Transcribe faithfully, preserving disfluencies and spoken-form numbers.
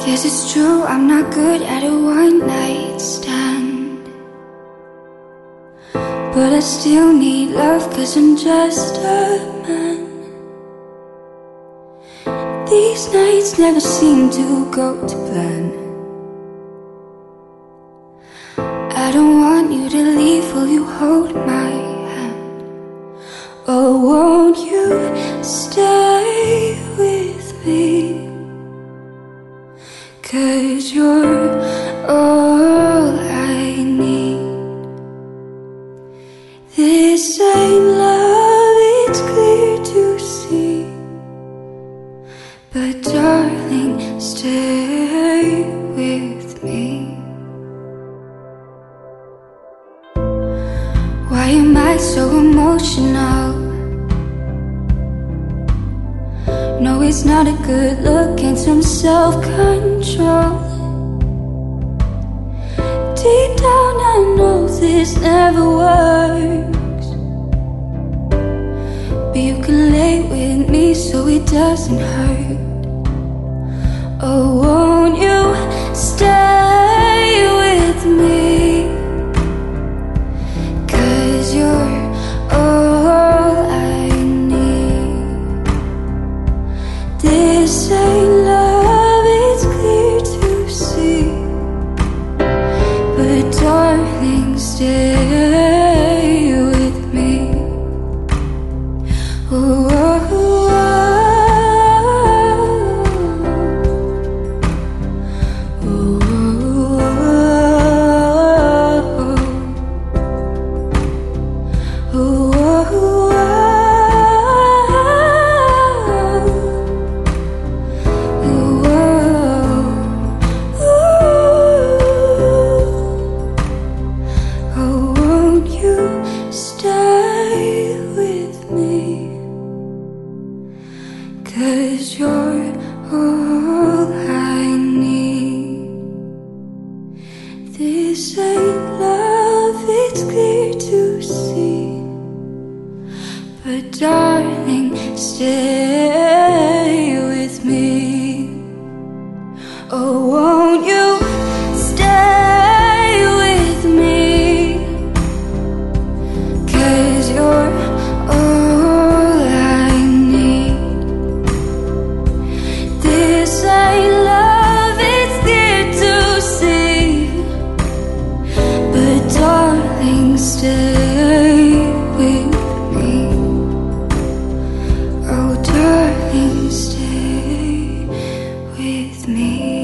Yes, it's true, I'm not good at a one-night stand, but I still need love, cause I'm just a man. These nights never seem to go to plan. I don't want you to leave, will you hold my hand? Oh, won't you stay with me? Cause you're all I need. This ain't love, it's clear to see, but darling, stay with me. Why am I so emotional? No, it's not a good look and some self-control. Deep down I know this never works, but you can lay with me so it doesn't hurt. Oh, won't you stay with me? Cause you're all I need. This ain't love, it's clear to see, but darling, stay with me. Oh, oh, oh, oh, oh, oh. Cause you're all I need. This ain't love, it's clear to see, but darling, stay with me. Oh, won't you stay with me? Cause you're all I need. This ain't love, it's clear to see, but darling, stay with me. Oh, darling, stay with me.